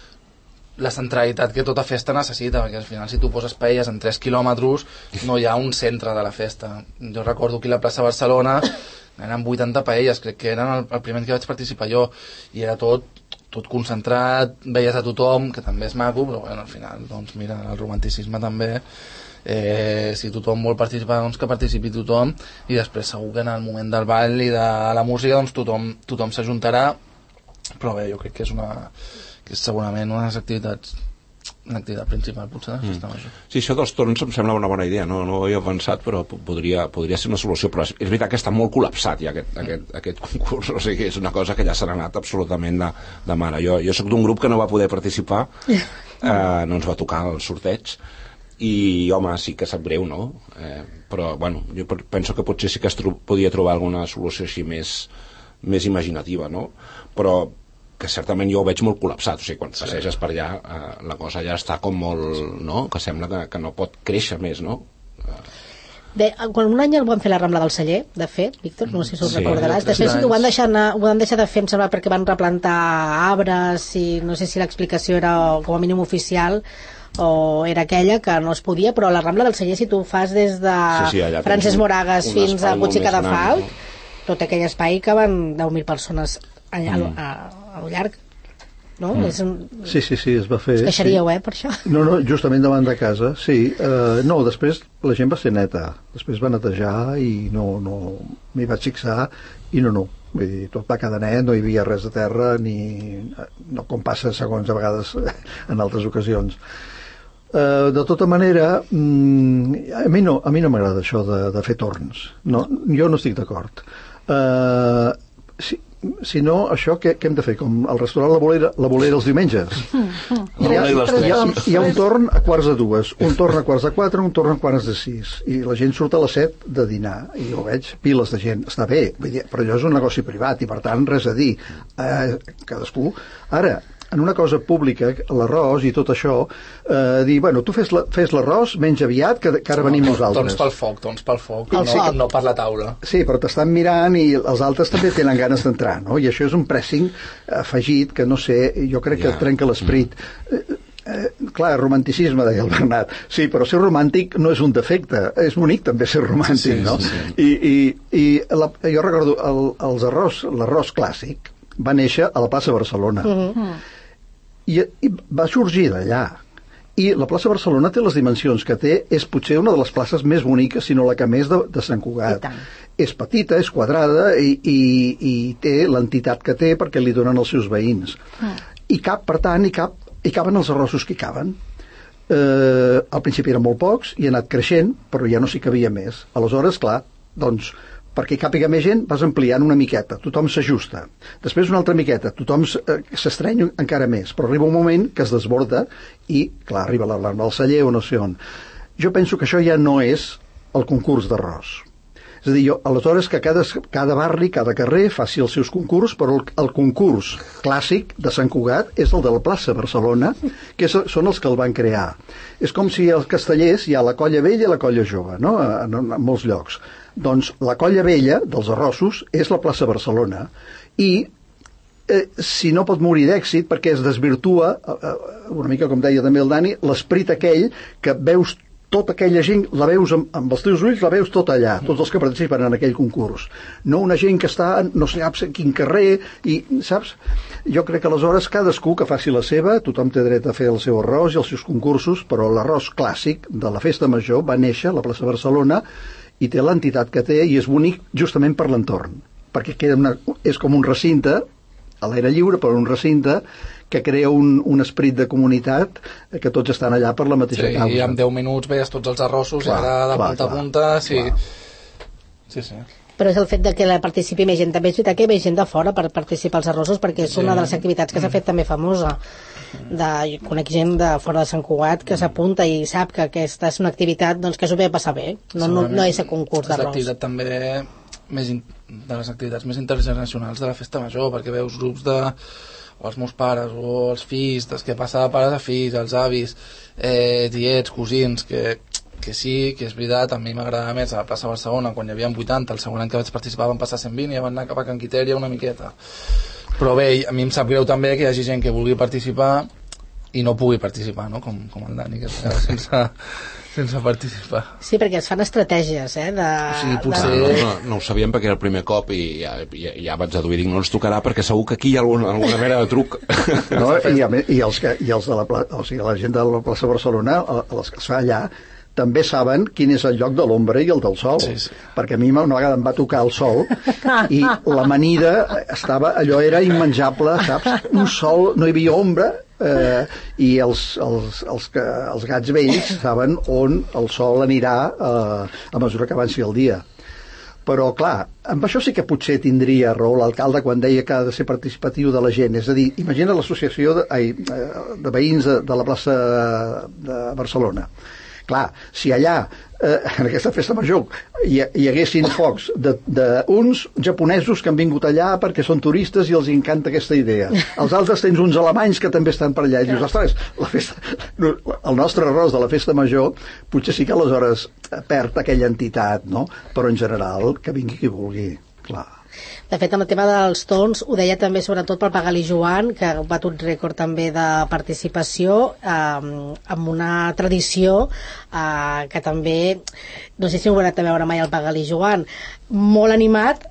la centralitat que tota festa necessita, perquè al final si tu poses paelles en tres quilòmetres no hi ha un centre de la festa. Jo recordo aquí a la plaça Barcelona eren vuitanta paelles, crec que eren el, el primer que vaig participar jo, i era tot tot concentrat, veies a tothom, que també és maco, però bueno, al final, doncs mira, el romanticisme també, eh, si tothom vol participar, doncs que participi tothom, i després segur que en el moment del ball i de la música, doncs tothom, tothom s'ajuntarà, però bé, jo crec que és una, que és segurament una de les activitats l'activitat principal, potser, de la festa major. Sí, això dels torns em sembla una bona idea, no, no ho havia pensat, però podria, podria ser una solució, però és, és veritat que està molt col·lapsat ja aquest, aquest, aquest concurs, o sigui, és una cosa que ja s'ha anat absolutament de, de mare. Jo, jo sóc d'un grup que no va poder participar, eh, no ens va tocar el sorteig, i home, sí que sap greu, no? Eh, però, bueno, jo penso que potser sí que es tro podia trobar alguna solució així més, més imaginativa, no? Però que certament jo ho veig molt col·lapsat, o sigui, quan passeges per allà eh, la cosa ja està com molt, no?, que sembla que, que no pot créixer més, no? Bé, quan un any el van fer la Rambla del Celler, de fet, Víctor, no sé si ho Sí, recordaràs, tres després anys. ho van, deixar anar, ho van deixar de fer, em sembla, perquè van replantar arbres i no sé si l'explicació era com a mínim oficial o era aquella que no es podia, però la Rambla del Celler, si tu fas des de Sí, sí, allà tens Francesc un- Moragas un fins a espai molt Puig i més Cadafalch, gran, tot aquell espai que van deu mil persones allà Mm. a, a, a llarg, no? Mm. És un... Sí, sí, sí, es va fer. Us queixaríeu, sí. eh, per això? No, no, justament davant de casa, sí. Uh, no, després la gent va ser neta. Després va netejar i no, no m'hi vaig fixar i no, no. Vull dir, tot va quedar net, no hi havia res a terra, ni no com passa segons a vegades en altres ocasions. Uh, de tota manera, mm, a mi no, a mi no m'agrada això de, de fer torns. No, jo no estic d'acord. Uh, si, si no, això què, què hem de fer? Com el restaurant La Bolera, la Bolera els diumenges. La Hi ha, Bolera i les hi, ha, tres. hi ha un torn a quarts de dues, un torn a quarts de quatre, un torn a quarts de sis, i la gent surt a les set de dinar, i jo veig piles de gent. Està bé, vull dir, però allò és un negoci privat, i per tant res a dir. Eh, cadascú... Ara, en una cosa pública, l'arròs i tot això, eh, dir, bueno, tu fes la- fes l'arròs, menys aviat, que, que ara venim nosaltres. Tons pel foc, tons pel foc, El no, foc. no per la taula. Sí, però t'estan mirant i els altres també tenen ganes d'entrar, no? I això és un pressing afegit que, no sé, jo crec que Ja. trenca l'esperit. Eh, eh, clar, romanticisme, deia el Bernat. Sí, però ser romàntic no és un defecte, és bonic també ser romàntic, Sí, no? sí, sí. I, i, i la, jo recordo el, els arròs, l'arròs clàssic va néixer a la plaça Barcelona. Mm. I, i va sorgir d'allà. I la plaça Barcelona té les dimensions que té, és potser una de les places més boniques, si no la que més, de, de Sant I Cugat. tant. És petita, és quadrada i, i, i té l'entitat que té perquè li donen els seus veïns. Mm. I cap, per tant, i, cap, i caben els arrossos que hi caben. Eh, al principi eren molt pocs i ha anat creixent, però ja no s'hi cabia més. Aleshores, clar, doncs, perquè hi càpiga més gent, vas ampliant una miqueta, tothom s'ajusta. Després una altra miqueta, tothom s- eh, s'estreny encara més, però arriba un moment que es desborda i, clar, arriba l'alarma del celler o no sé on. Jo penso que això ja no és el concurs d'arròs. És a dir, jo, aleshores que cada, cada barri, cada carrer faci els seus concurs, però el, el concurs clàssic de Sant Cugat és el de la plaça Barcelona, que és, són els que el van crear. És com si als castellers hi ha la colla vella i la colla jove, no? En, en, en molts llocs. Doncs la colla vella dels arrossos és la plaça Barcelona i eh, si no pot morir d'èxit perquè es desvirtua, eh, eh, una mica com deia també el Dani, l'esperit aquell que veus tota aquella gent, la veus amb, amb els teus ulls, la veus tot allà, tots els que participen en aquell concurs. No una gent que està no saps en quin carrer, i saps? Jo crec que aleshores cadascú que faci la seva, tothom té dret a fer el seu arròs i els seus concursos, però l'arròs clàssic de la festa major va néixer a la plaça Barcelona i té l'entitat que té i és bonic justament per l'entorn, perquè queda una, és com un recinte a l'aire lliure, però un recinte que crea un, un esperit de comunitat que tots estan allà per la mateixa Sí, causa. i en deu minuts veies tots els arrossos Clar, i ara de clar, punta a clar, punta, sí. clar. Sí, sí. Però és el fet de que la participi més gent. També és veritat que hi ve gent de fora per participar als arrossos, perquè és una de les activitats que s'ha fet també famosa. De, jo conec gent de fora de Sant Cugat que s'apunta i sap que aquesta és una activitat doncs, que s'ho ve a passar bé. No, no, no és a concurs És d'arròs. l'activitat també més in, de les activitats més internacionals de la festa major, perquè veus grups de o els meus pares, o els fills, dels que passa de pares a fills, els avis, eh, tiets, cosins, que, que sí, que és veritat, a mi m'agradava més a la plaça Barcelona, quan hi havia vuitanta, el segon any que vaig participar van passar cent vint i van anar cap a Can Quitèria una miqueta. Però bé, a mi em sap greu també que hi hagi gent que vulgui participar i no pugui participar, no? Com, com el Dani, que es queda sense, sense participar. Sí, perquè es fan estratègies, eh? De, O sigui, potser- de... No, no, no ho sabíem perquè era el primer cop i ja, ja, ja vaig deduir, dic, no ens tocarà perquè segur que aquí hi ha alguna, alguna mena de truc. No, i, a, més- i, els que, i els de la, pla- o sigui, la gent de la plaça Barcelona, el- els que es fa allà, també saben quin és el lloc de l'ombra i el del sol, sí, sí. perquè a mi una vegada em va tocar el sol i l'amanida estava, allò era immenjable, saps? Un sol, no hi havia ombra, eh, i els, els, els, els gats vells saben on el sol anirà eh, a mesura que avanci el dia. Però, clar, amb això sí que potser tindria raó l'alcalde quan deia que ha de ser participatiu de la gent. És a dir, imagina l'associació de, ai, de veïns de, de la plaça de Barcelona. Clar, si allà, eh, en aquesta festa major, hi, hi haguessin focs d'uns japonesos que han vingut allà perquè són turistes i els encanta aquesta idea. Els altres tens uns alemanys que també estan per allà. I dius, ostres, la festa, el nostre arròs de la festa major potser sí que aleshores perd aquella entitat, no? Però en general, que vingui qui vulgui, clar. De fet, amb el tema dels tons, ho deia també sobretot pel Pagal i Joan, que ha batut rècord també de participació, eh, amb una tradició eh, que també, no sé si ho haurà a veure mai el Pagal i Joan, molt animat,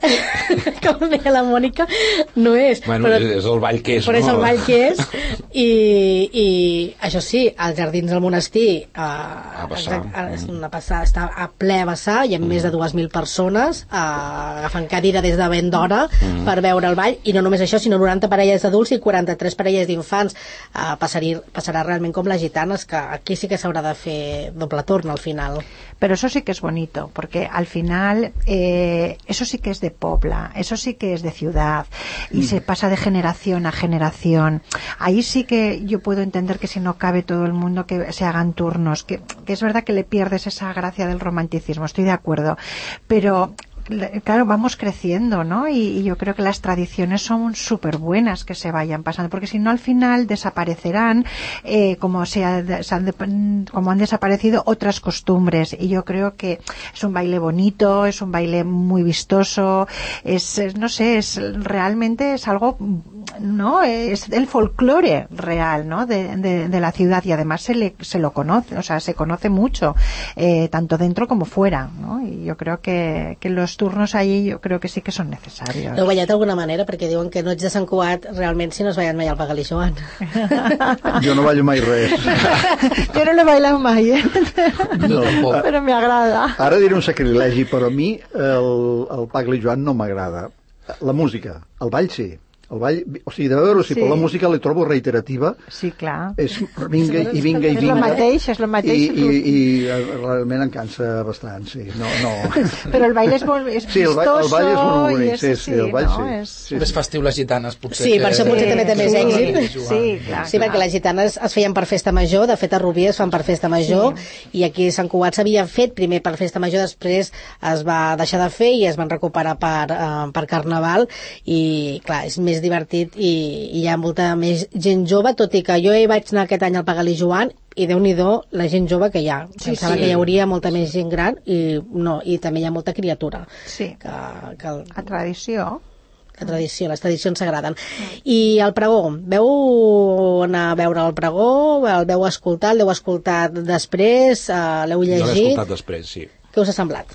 com deia la Mònica, no és. Bueno, però, és el ball que és, però no? és el ball que és, i, i això sí, als jardins del monestir eh, a vessar. És una passada, està a ple vessar, hi ha mm. més de dues mil persones eh, agafant cadira des de ben d'hora mm. per veure el ball, i no només això, sinó noranta parelles d'adults i quaranta-tres parelles d'infants. eh, passaria, passarà realment com les gitanes, que aquí sí que s'haurà de fer doble torn al final. Pero eso sí que es bonito, porque al final eh, eso sí que es de Pobla, eso sí que es de ciudad, y mm. se pasa de generación a generación. Ahí sí que yo puedo entender que si no cabe todo el mundo que se hagan turnos, que, que es verdad que le pierdes esa gracia del romanticismo, estoy de acuerdo, pero claro, vamos creciendo, ¿no? Y, y yo creo que las tradiciones son súper buenas que se vayan pasando, porque si no al final desaparecerán eh, como, se ha, se han de, como han desaparecido otras costumbres, y yo creo que es un baile bonito, es un baile muy vistoso, es, es no sé, es realmente es algo, ¿no? Es el folclore real, ¿no? De, de, de la ciudad, y además se, le, se lo conoce, o sea, se conoce mucho, eh, tanto dentro como fuera, ¿no? Y yo creo que, que los turnos allí jo crec que sí que són necessaris. L'heu ballat d'alguna manera? Perquè diuen que no ets de Sant Cugat realment si no has ballat mai al Pagal i Joan. Jo no ballo mai res. Jo no l'he bailat mai, eh? No, tampoc. Però m'agrada. Ara diré un sacrilegi, però a mi el, el Pagal i Joan no m'agrada. La música, el ball sí. El ball, o sigui, de veure si sí. Per la música la trobo reiterativa. Sí, clar. És vinga i vinga i vinga. És el mateix, és el mateix. I, i, i realment em cansa bastant, sí. No, no. Però el ball és molt és sí, el ball, el ball és molt bonic, és, sí, sí, el ball no, sí. És... sí, sí. Més festiu les gitanes, potser. Sí, que... per això potser sí, també té més sí, èxit. Sí, clar. Sí, perquè les gitanes es feien per festa major, de fet a Rubí es fan per festa major, sí. I aquí a Sant Cugat s'havia fet primer per festa major, després es va deixar de fer i es van recuperar per, uh, per Carnaval, i clar, és més divertit i i hi ha molta més gent jove, tot i que jo hi vaig anar aquest any al Pagal i Joan i Déu-n'hi-do la gent jove que hi ha. Sí, Pensava sí. que hi hauria molta més gent gran i no, i també hi ha molta criatura. Sí. Que, que el, a tradició. La tradició, les tradicions s'agraden. I el pregó, veu anar a veure el pregó, el veu escoltar, l'heu escoltat després, uh, l'heu llegit? Jo l'he escoltat després, sí. Què us ha semblat?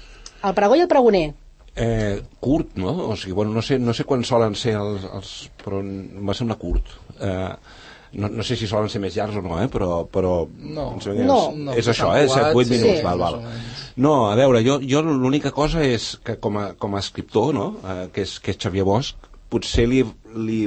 El pregó i el pregoner. Eh, curt, no? O sigui, bueno, no sé, no sé quan solen ser els, els però va semblar curt. Eh, no, no sé si solen ser més llargs o no, eh? però, però no, és, no, és, és això, eh? set vuit sí, minuts, sí, val, val. No, a veure, jo, jo l'única cosa és que com a, com a escriptor, no? eh, que, és, que és Xavier Bosch, potser li, li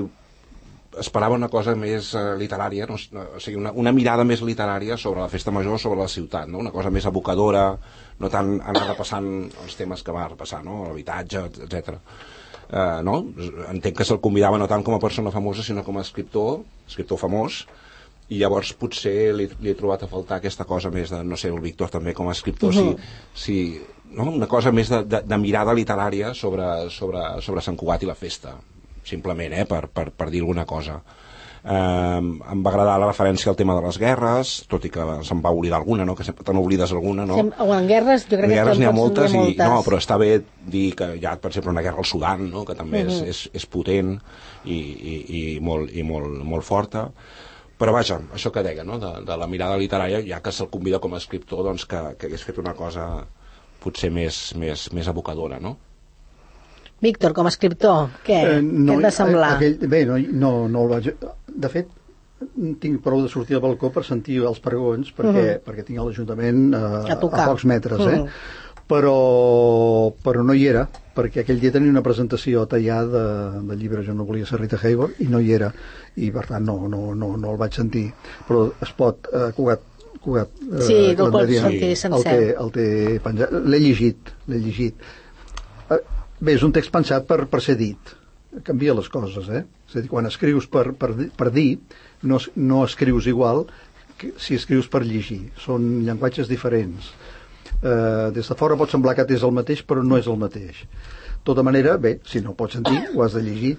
esperava una cosa més uh, literària, no? O sigui, una, una mirada més literària sobre la festa major, sobre la ciutat, no? Una cosa més evocadora, no tant anar repassant els temes que va repassar, no? L'habitatge, etcètera. Uh, no? Entenc que se'l convidava no tant com a persona famosa, sinó com a escriptor, escriptor famós, i llavors potser li, li he trobat a faltar aquesta cosa més de, no sé, el Víctor també com a escriptor, uh -huh. si, si, no? Una cosa més de, de, de mirada literària sobre, sobre, sobre Sant Cugat i la festa, simplement, eh, per, per, per dir alguna cosa. Eh, em va agradar la referència al tema de les guerres, tot i que se'n va oblidar alguna, no? Que sempre te n'oblides alguna, no? Sem o en guerres, jo crec en guerres que n'hi ha moltes, moltes. I, no, però està bé dir que hi ha, per exemple, una guerra al Sudan, no? Que també uh -huh. és, és, és potent i, i, i, molt, i molt, molt forta. Però vaja, això que deia, no? de, de la mirada literària, ja que se'l convida com a escriptor, doncs que, que hagués fet una cosa potser més, més, més evocadora, no? Víctor, com a escriptor, què? Eh, no, què et va semblar? Aquell, bé, no, no, no el vaig... De fet, tinc prou de sortir al balcó per sentir els pregons, perquè, uh -huh. perquè tinc l'Ajuntament eh, a, a pocs metres, eh? Uh -huh. però, però no hi era, perquè aquell dia tenia una presentació a Teià de, de llibre Jo no volia ser Rita Hayworth, i no hi era, i per tant no, no, no, no el vaig sentir. Però es pot, eh, Cugat, Cugat eh, sí, el pots sentir sencer. El té, el té penjat. L'he llegit, l'he llegit. Eh, bé, és un text pensat per, per ser dit. Canvia les coses, eh? És a dir, quan escrius per, per, per dir, no, no escrius igual que si escrius per llegir. Són llenguatges diferents. Eh, des de fora pot semblar que és el mateix, però no és el mateix. De tota manera, bé, si no pots sentir, ho has de llegir.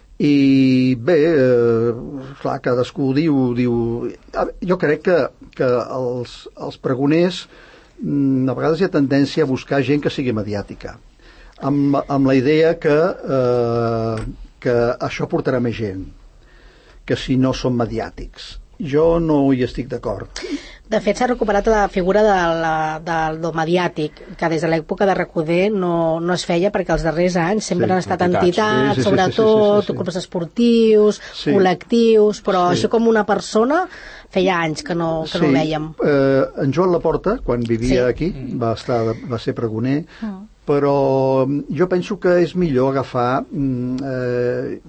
I bé, eh, clar, cadascú diu, diu... Jo crec que, que els, els pregoners a vegades hi ha tendència a buscar gent que sigui mediàtica, amb, amb la idea que, eh, que això portarà més gent, que si no són mediàtics. Jo no hi estic d'acord. De fet, s'ha recuperat la figura de la, del, del mediàtic, que des de l'època de Recoder no, no es feia, perquè els darrers anys sempre sí, han estat entitats, entitats sí, sí, sobretot, sí, sí, sí, sí. clubs esportius, sí. col·lectius, però sí. això com una persona feia anys que no, que sí. no ho vèiem. Eh, en Joan Laporta, quan vivia sí. aquí, va, estar, va ser pregoner, mm. però jo penso que és millor agafar... Eh,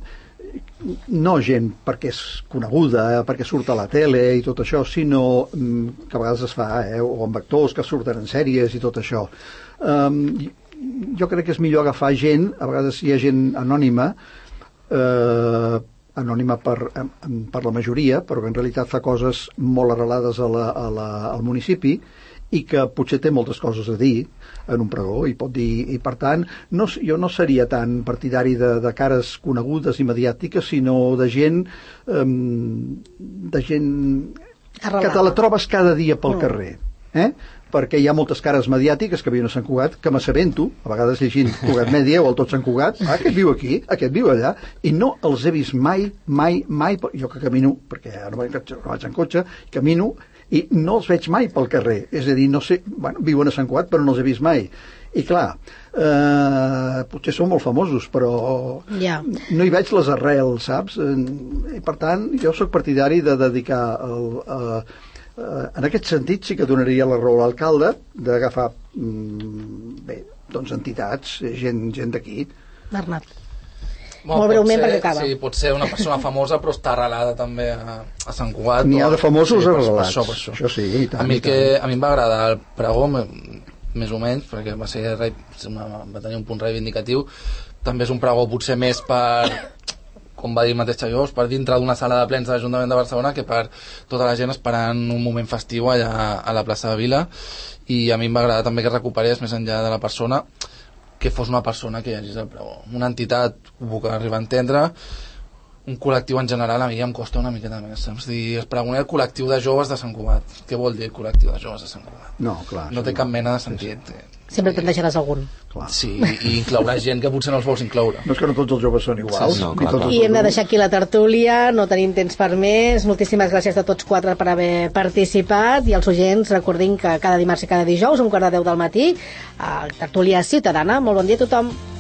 no gent perquè és coneguda, perquè surt a la tele i tot això, sinó que a vegades es fa, eh, o amb actors que surten en sèries i tot això. Um, jo crec que és millor agafar gent, a vegades hi ha gent anònima, eh, anònima per, per la majoria, però que en realitat fa coses molt arrelades a la, a la, al municipi, i que potser té moltes coses a dir en un pregó, i pot dir, i per tant no, jo no seria tan partidari de, de cares conegudes i mediàtiques, sinó de gent um, de gent Arrelada. Que te la trobes cada dia pel mm. carrer, eh? Perquè hi ha moltes cares mediàtiques que viuen a Sant Cugat, que m'assabento, a vegades llegint Cugat Mèdia o el Tot Sant Cugat, ah, aquest viu aquí, aquest viu allà, i no els he vist mai, mai, mai, jo que camino, perquè ara no vaig en cotxe, camino, i no els veig mai pel carrer, és a dir, no sé, bueno, viuen a Sant Cugat però no els he vist mai, i clar eh, potser són molt famosos però yeah. no hi veig les arrels, saps? I per tant jo sóc partidari de dedicar el, eh, eh, en aquest sentit sí que donaria la raó a l'alcalde d'agafar mm, bé, doncs entitats, gent, gent d'aquí. Bernat. Bon, molt breument perquè acaba. Sí, pot ser una persona famosa però està arrelada també a, a Sant Cugat. N'hi ha de famosos sí, arrelats. Per això, per això. Això sí, i tant, a, mi i tant. que, a mi em va agradar el pregó, més o menys, perquè va, ser, una, va tenir un punt reivindicatiu. També és un pregó potser més per, com va dir el mateix Xaviós, per dintre d'una sala de plens de l'Ajuntament de Barcelona que per tota la gent esperant un moment festiu allà a la plaça de Vila. I a mi em va agradar també que recuperés, més enllà de la persona, que fos una persona que llegís el pregó. Una entitat ho puc arribar a entendre, un col·lectiu en general a mi em costa una miqueta més. Saps? Dir, es pregoner el col·lectiu de joves de Sant Cugat. Què vol dir el col·lectiu de joves de Sant Cugat? No, clar. No té cap mena de sentit. Sempre te'n deixaràs algun. Clar. Sí, i inclourà gent que potser no els vols incloure. No és que no tots els joves són iguals. Sí, no, clar, clar. I hem de deixar aquí la tertúlia, no tenim temps per més. Moltíssimes gràcies a tots quatre per haver participat, i als oients recordin que cada dimarts i cada dijous, un quart de deu del matí, a Tertúlia Ciutadana. Molt bon dia a tothom.